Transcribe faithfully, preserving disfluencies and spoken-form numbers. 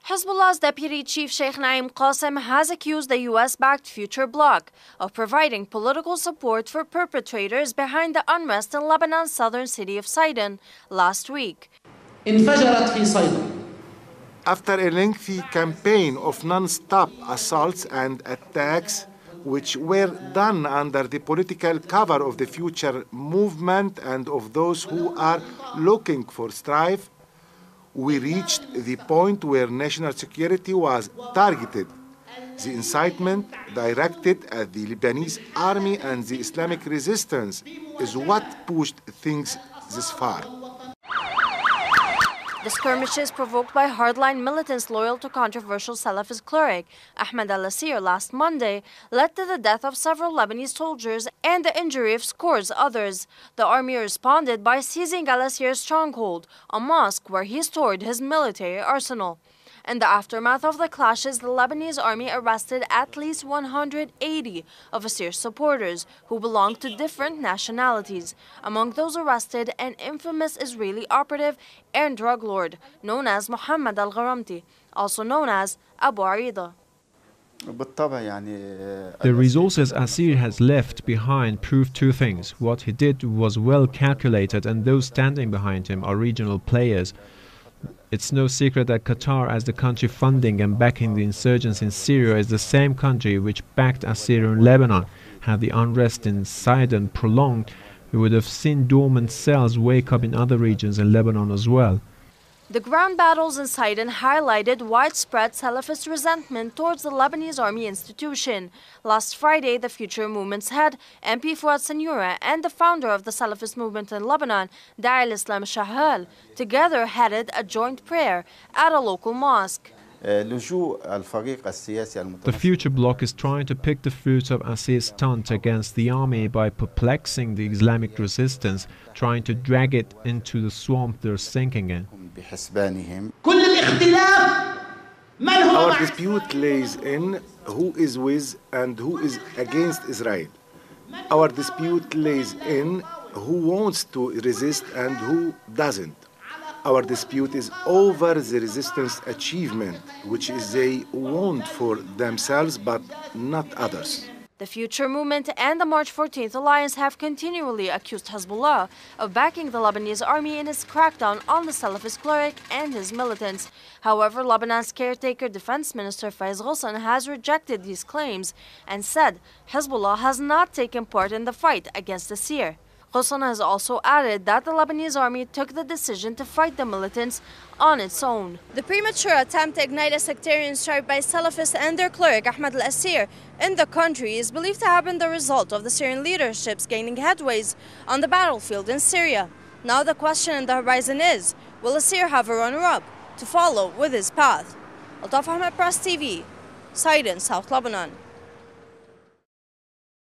Hezbollah's deputy chief Sheikh Naim Qassem has accused the U S-backed Future Bloc of providing political support for perpetrators behind the unrest in Lebanon's southern city of Sidon last week. After a lengthy campaign of non-stop assaults and attacks, which were done under the political cover of the Future movement and of those who are looking for strife, we reached the point where national security was targeted. The incitement directed at the Lebanese army and the Islamic resistance is what pushed things this far. The skirmishes provoked by hardline militants loyal to controversial Salafist cleric Ahmed al-Asir last Monday led to the death of several Lebanese soldiers and the injury of scores others. The army responded by seizing al-Asir's stronghold, a mosque where he stored his military arsenal. In the aftermath of the clashes, the Lebanese army arrested at least one hundred eighty of Asir's supporters who belonged to different nationalities. Among those arrested, an infamous Israeli operative and drug lord known as Mohammed al-Gharamti, also known as Abu Arida. The resources Asir has left behind prove two things. What he did was well calculated, and those standing behind him are regional players. It's no secret that Qatar, as the country funding and backing the insurgents in Syria, is the same country which backed Asir in Lebanon. Had the unrest in Sidon prolonged, we would have seen dormant cells wake up in other regions in Lebanon as well. The ground battles in Sidon highlighted widespread Salafist resentment towards the Lebanese army institution. Last Friday, the Future Movement's head, M P Fouad Sanyura, and the founder of the Salafist movement in Lebanon, Da'i al-Islam Shahal, together headed a joint prayer at a local mosque. The Future Bloc is trying to pick the fruits of Asir's stunt against the army by perplexing the Islamic resistance, trying to drag it into the swamp they're sinking in. Our dispute lays in who is with and who is against Israel. Our dispute lays in who wants to resist and who doesn't. Our dispute is over the resistance achievement, which is they want for themselves but not others. The Future Movement and the March fourteenth Alliance have continually accused Hezbollah of backing the Lebanese army in its crackdown on the Salafist cleric and his militants. However, Lebanon's caretaker Defense Minister Faiz Ghassan has rejected these claims and said Hezbollah has not taken part in the fight against Asir. Ghassan has also added that the Lebanese army took the decision to fight the militants on its own. The premature attempt to ignite a sectarian strife by Salafists and their cleric Ahmed al-Asir in the country is believed to have been the result of the Syrian leadership's gaining headways on the battlefield in Syria. Now the question on the horizon is, will Asir have a runner-up to follow with his path? Altaf Ahmed, Press T V, Sidon, South Lebanon.